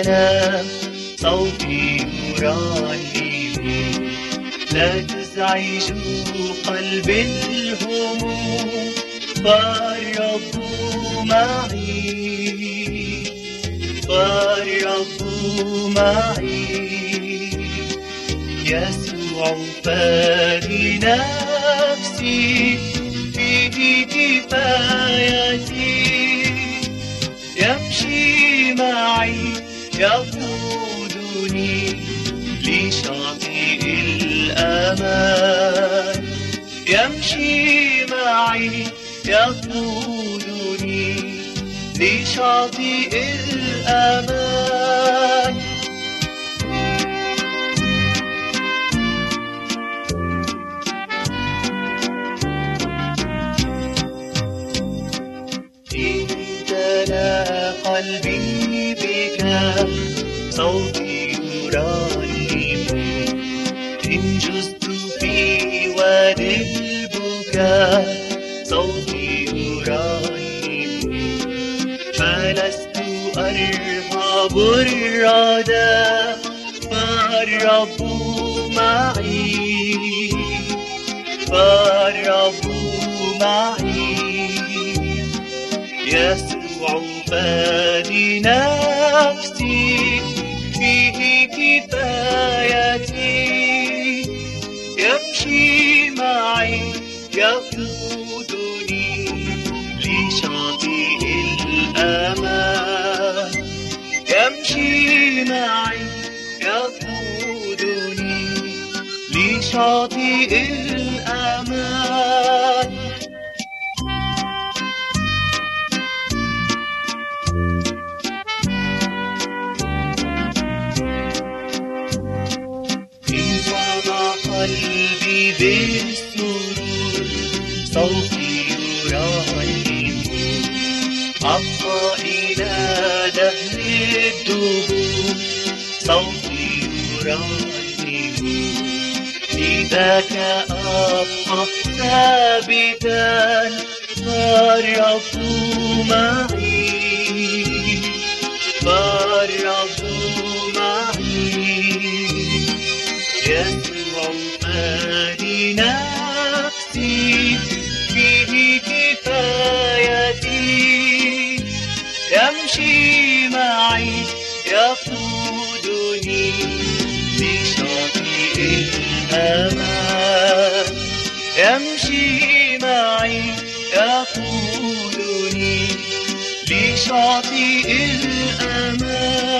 أنام صوتي يرنم، لا تزعج قلب الهموم فالرب معي، فالرب معي. يسوع فادي نفسي، فيه كفايتي، يمشي معي يقودني لشاطئ الأمان، يمشي معي يقودني لشاطئ الأمان. امتلأ قلبي بك، صوتي يرنم، إن جزت في وادي البكاء صوتي يرنم، فلست أرهب الردى فالرب معي، فالرب معي. يسوع فادي نفسي، فيه كفايتي، يمشي معي يقودني لشاطئ الأمان، يمشي معي يقودني لشاطئ الأمان. قلبي بالسرور صوتي يرنم، أبقى إلى دهر الدهور صوتي يرنم، لذاك أبقى ثابتا فالرب معي، فالرب معي. يسوع فادي نفسي، فيه كفايتي، يمشي معي يقودني لشاطئ الأمان، يمشي معي يقودني لشاطئ الأمان.